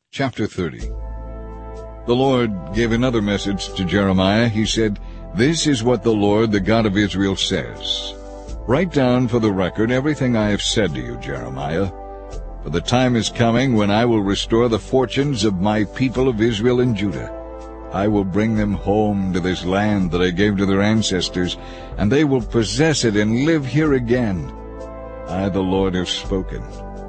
Chapter 30. The Lord gave another message to Jeremiah. He said, "This is what the Lord, the God of Israel, says. Write down for the record everything I have said to you, Jeremiah. For the time is coming when I will restore the fortunes of my people of Israel and Judah. I will bring them home to this land that I gave to their ancestors, and they will possess it and live here again. I, the Lord, have spoken."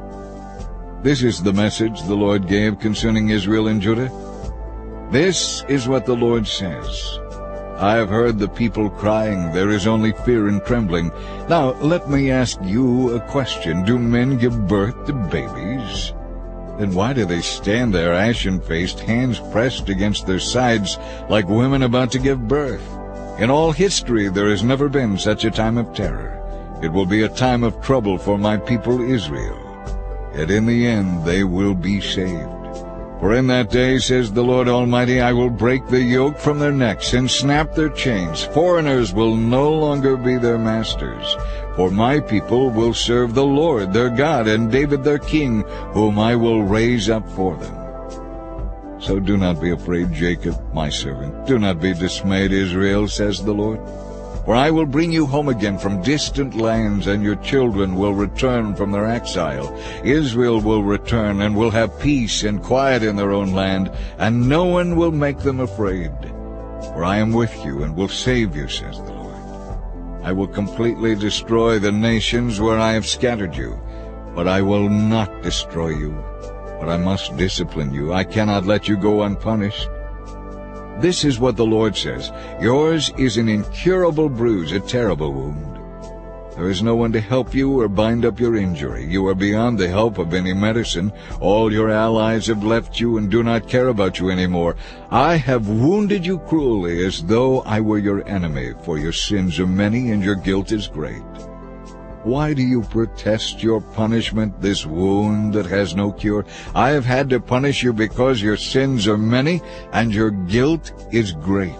This is the message the Lord gave concerning Israel and Judah. This is what the Lord says. I have heard the people crying, "There is only fear and trembling." Now let me ask you a question. Do men give birth to babies? Then why do they stand there ashen-faced, hands pressed against their sides, like women about to give birth? In all history there has never been such a time of terror. It will be a time of trouble for my people Israel. Yet in the end they will be saved. For in that day, says the Lord Almighty, I will break the yoke from their necks and snap their chains. Foreigners will no longer be their masters. For my people will serve the Lord their God and David their king, whom I will raise up for them. So do not be afraid, Jacob, my servant. Do not be dismayed, Israel, says the Lord. For I will bring you home again from distant lands, and your children will return from their exile. Israel will return and will have peace and quiet in their own land, and no one will make them afraid. For I am with you and will save you, says the Lord. I will completely destroy the nations where I have scattered you, but I will not destroy you. But I must discipline you. I cannot let you go unpunished. This is what the Lord says. Yours is an incurable bruise, a terrible wound. There is no one to help you or bind up your injury. You are beyond the help of any medicine. All your allies have left you and do not care about you anymore. I have wounded you cruelly as though I were your enemy, for your sins are many and your guilt is great. Why do you protest your punishment, this wound that has no cure? I have had to punish you because your sins are many and your guilt is great.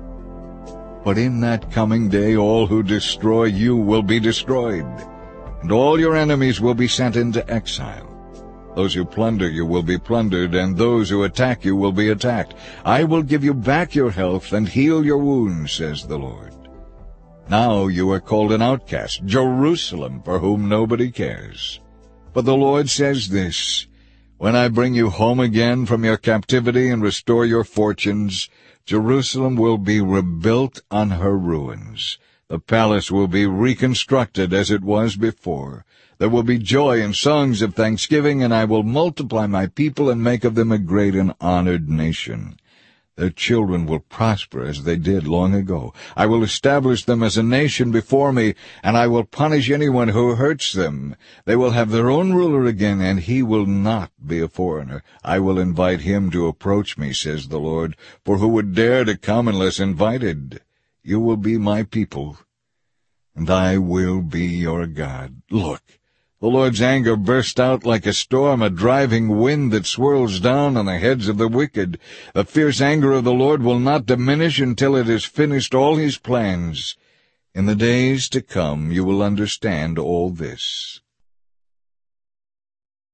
But in that coming day all who destroy you will be destroyed, and all your enemies will be sent into exile. Those who plunder you will be plundered, and those who attack you will be attacked. I will give you back your health and heal your wounds, says the Lord. Now you are called an outcast, Jerusalem, for whom nobody cares. But the Lord says this, when I bring you home again from your captivity and restore your fortunes, Jerusalem will be rebuilt on her ruins. The palace will be reconstructed as it was before. There will be joy and songs of thanksgiving, and I will multiply my people and make of them a great and honored nation. Their children will prosper as they did long ago. I will establish them as a nation before me, and I will punish anyone who hurts them. They will have their own ruler again, and he will not be a foreigner. I will invite him to approach me, says the Lord, for who would dare to come unless invited? You will be my people, and I will be your God. Look, the Lord's anger burst out like a storm, a driving wind that swirls down on the heads of the wicked. The fierce anger of the Lord will not diminish until it has finished all his plans. In the days to come you will understand all this.